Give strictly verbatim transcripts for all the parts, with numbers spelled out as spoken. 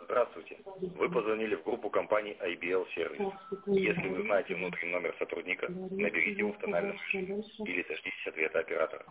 Здравствуйте. Вы позвонили в группу компании ай би эл Service. Если вы знаете внутренний номер сотрудника, наберите его в тональном режиме или дождитесь ответа оператора.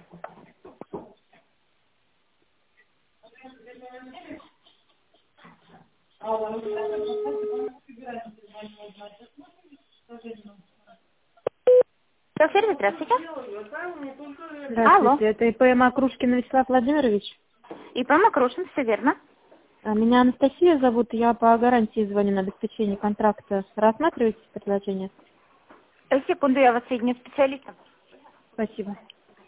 Сервис, здравствуйте. Здравствуйте, Алло. это ИП Макрушкин Вячеслав Владимирович. ИП Макрушин, все верно. А, Меня Анастасия зовут, я по гарантии звоню на обеспечение контракта. Рассматриваете предложение? Э, Секунду, я вас соединю с специалистом. Спасибо.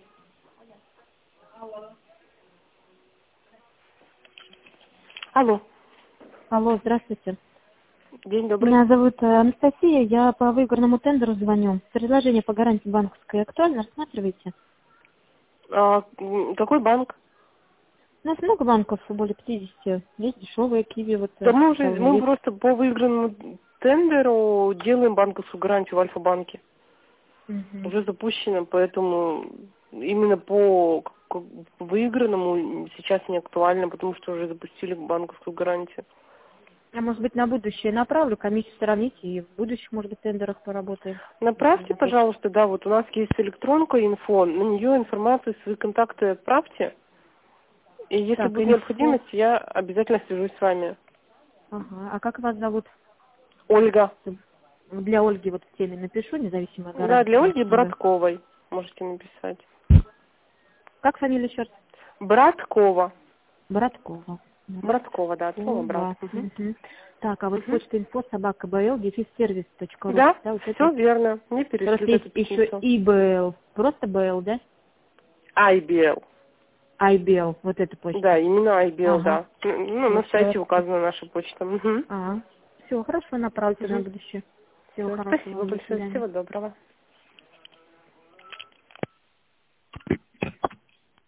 Алло. Алло, здравствуйте. День добрый. Меня зовут э, Анастасия, я по выигранному тендеру звоню. Предложение по гарантии банковской актуально, рассматриваете? А, м, какой банк? У нас много банков, более пятидесяти. Есть дешевые, Киви, вот. Да э, мы уже, вполне мы есть. просто по выигранному тендеру делаем банковскую гарантию в Альфа-банке. Мгм. Уже запущено, поэтому именно по к- к- выигранному сейчас не актуально, потому что уже запустили банковскую гарантию. А может быть на будущее направлю, комиссию сравните и в будущих, может быть, тендерах поработаем. Направьте, пожалуйста, да, вот у нас есть электронка инфо, на нее информацию, свои контакты отправьте. И если Так, будет инфо. необходимость, я обязательно свяжусь с вами. Ага. А как вас зовут? Ольга. Для Ольги вот в теме напишу, независимо от Да, для гарантии. Ольги Братковой можете написать. Как фамилия еще раз? Браткова. Браткова. Браткова, да, от слова брат. Браткова. Мгм. Мгм. Так, а вот Мгм. почта инфо собака бл дефис сервис точка ру. Да, Да, вот все это. верно. Мне перешлют Просто есть это еще письмо. и бэ эл. Просто бэ эл, да? ай би эл. ай би эл, вот эта почта. Да, именно ай би эл, Ага. да. Ну, на Всё, сайте всё. указана наша почта. Угу. Ага. Все, хорошо, направьте на Угу. будущее. Всего Все, хорошего спасибо вам, до большое. свидания. Всего доброго.